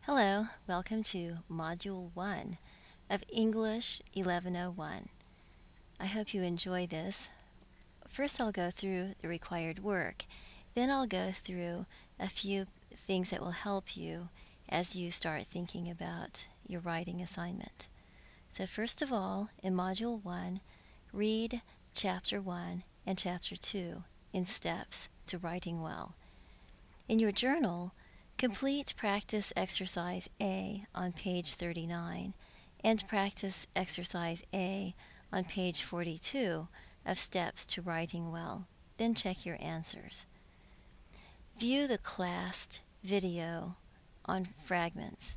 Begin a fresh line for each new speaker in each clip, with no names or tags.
Hello, welcome to Module 1 of English 1101. I hope you enjoy this. First, I'll go through the required work. Then I'll go through a few things that will help you as you start thinking about your writing assignment. So first of all, in Module 1, read Chapter 1 and Chapter 2 in steps to writing well. In your journal, complete practice exercise A on page 39 and practice exercise A on page 42 of steps to writing well. Then check your answers. View the classed video on fragments.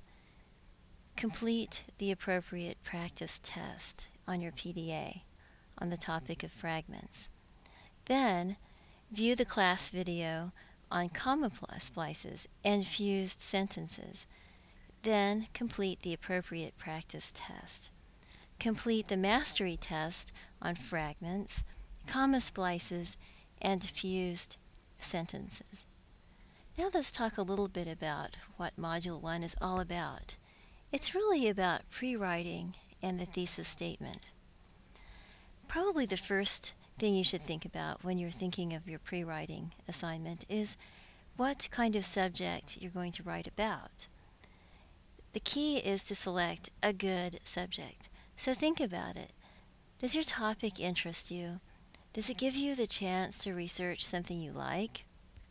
Complete the appropriate practice test on your PDA on the topic of fragments. Then, view the class video on comma splices and fused sentences. Then complete the appropriate practice test. Complete the mastery test on fragments, comma splices, and fused sentences. Now let's talk a little bit about what Module 1 is all about. It's really about pre-writing and the thesis statement. Probably the first thing you should think about when you're thinking of your pre-writing assignment is what kind of subject you're going to write about. The key is to select a good subject. So think about it. Does your topic interest you? Does it give you the chance to research something you like?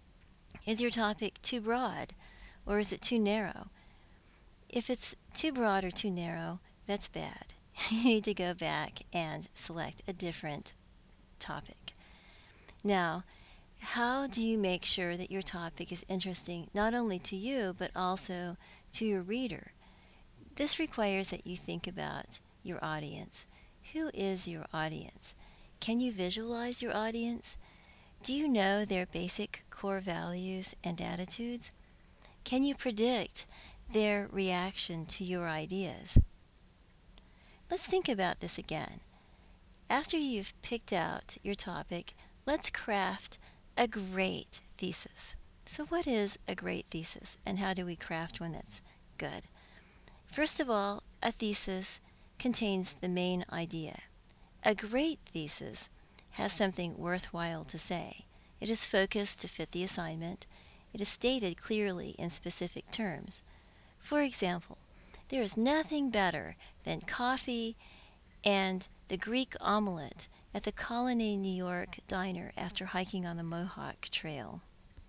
Is your topic too broad, or is it too narrow? If it's too broad or too narrow, that's bad. You need to go back and select a different topic. Now, how do you make sure that your topic is interesting not only to you but also to your reader? This requires that you think about your audience. Who is your audience? Can you visualize your audience? Do you know their basic core values and attitudes? Can you predict their reaction to your ideas? Let's think about this again. After you've picked out your topic, let's craft a great thesis. So what is a great thesis, and how do we craft one that's good? First of all, a thesis contains the main idea. A great thesis has something worthwhile to say. It is focused to fit the assignment. It is stated clearly in specific terms. For example, there is nothing better than coffee and the Greek omelet at the Colony New York diner after hiking on the Mohawk Trail.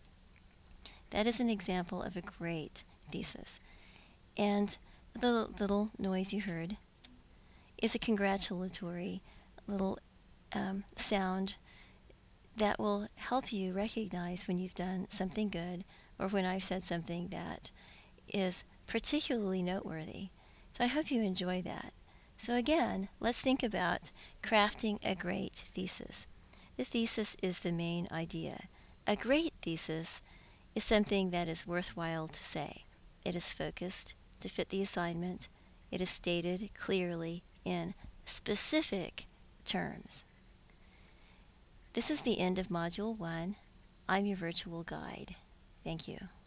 That is an example of a great thesis. And the little noise you heard is a congratulatory little sound that will help you recognize when you've done something good or when I've said something that is particularly noteworthy. So I hope you enjoy that. So again, let's think about crafting a great thesis. The thesis is the main idea. A great thesis is something that is worthwhile to say. It is focused to fit the assignment. It is stated clearly in specific terms. This is the end of Module 1. I'm your virtual guide. Thank you.